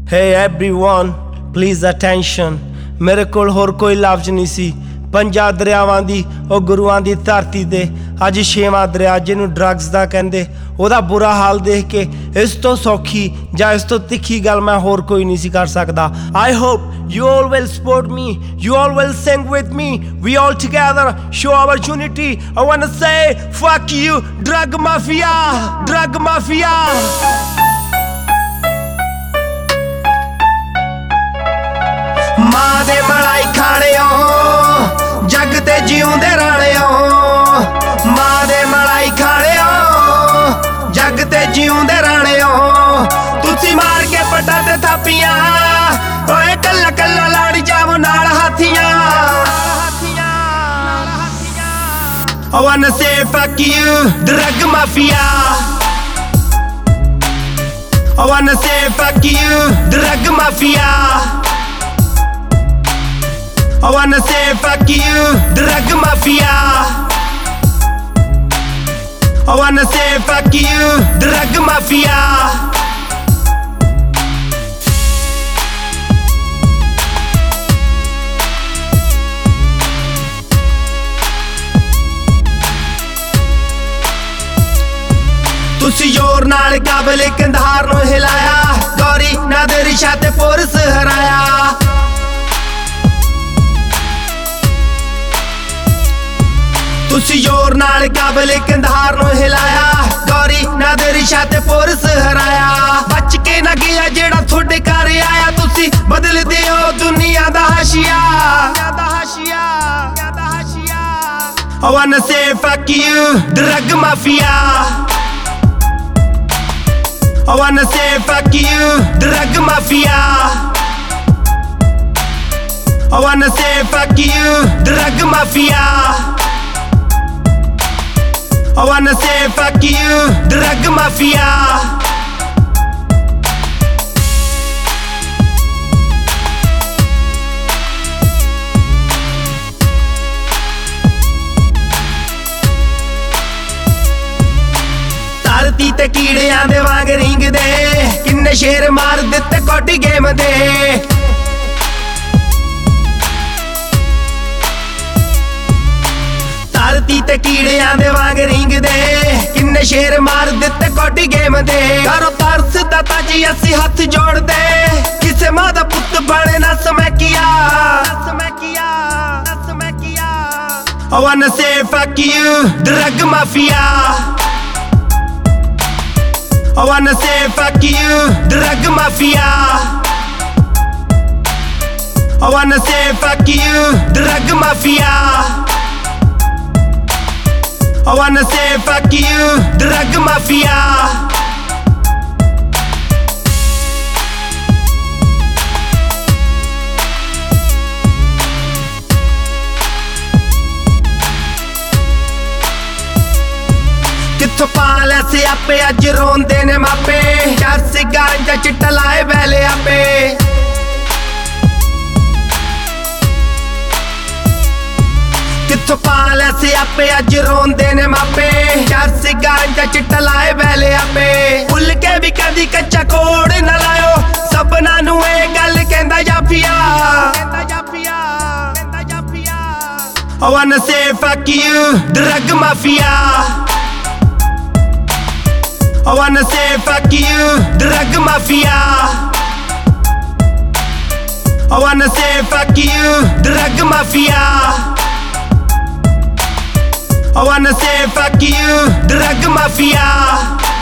Hey everyone, please attention। मेरे कोल होर कोई लफ्ज नहीं सी। पंजा दरियावां दी ओ गुरुआं दी धरती दे अज छेवां दरिया जिन्नू ड्रग्स दा कहंदे ओदा बुरा हाल देख के इस तो सौखी जां इस तो तिखी गल मैं होर कोई नहीं सी कर सकदा। I hope you all will support me, you all will sing with me, we all together show our unity। I wanna say fuck you drug mafia, drug mafia। मां दे मलाई खाणियो जग ते जीउंदे राणियो, मां दे मलाई खाणियो जग ते जीउंदे राणियो। तुसी मार के पट्टा ते थापियां ओए कल्ला कल्ला लाड़ी जावो नाल हाथियां। I wanna say fuck you drug mafia। I wanna say fuck you drug mafia। I wanna say fuck you drug mafia। I wanna say fuck you drug mafia। तुसी जोर नाल काबले कंधार नूं हिलाया, गौरी नादरी शाह ते पुरस हराया। तुसी जोर नाल काबले कंधार नूं हिलाया, गौरी नादरी शाह ते पुरस हराया। बच के ना गया जेड़ा थोड़े घर आया, तुसी बदल दिओ दुनिया दा हाशिया। I wanna say fuck you drug mafia। I wanna say fuck you drug mafia। I wanna say fuck you drug mafia। I wanna say fuck you drug mafia। धरती ते कीड़ियां दे वांग रींगदे, किन्ने शेर मार दित्ते कोटी गेम दे। धरती ते कीड़ियां दे वांग रींगदे, किन्ने शेर मार दित्ते कोटी गेम दे। करो तरस दा ताजी असी हथ जोड़ दे, किसे मां दा पुत्त बने ना समैकिया। I wanna say fuck you drug mafia। I wanna say fuck you drug mafia। I wanna say fuck you drug mafia। I wanna say fuck you drug mafia। किथों पाले सियापे अज रोंदे ने मापे, चरस गांजा चिट्टा लाए बैले आपे। किथों पाले सियापे अज रोंदे ने मापे, चरस गांजा चिट्टा लाए बैले आपे। भुल के भी कदी कच्चा कोड़ न लायो, सबना नूं ए गल कहंदा जाफिया। I wanna say fuck you drug mafia। I wanna say fuck you drug mafia। I wanna say fuck you drug mafia। I wanna say fuck you drug mafia।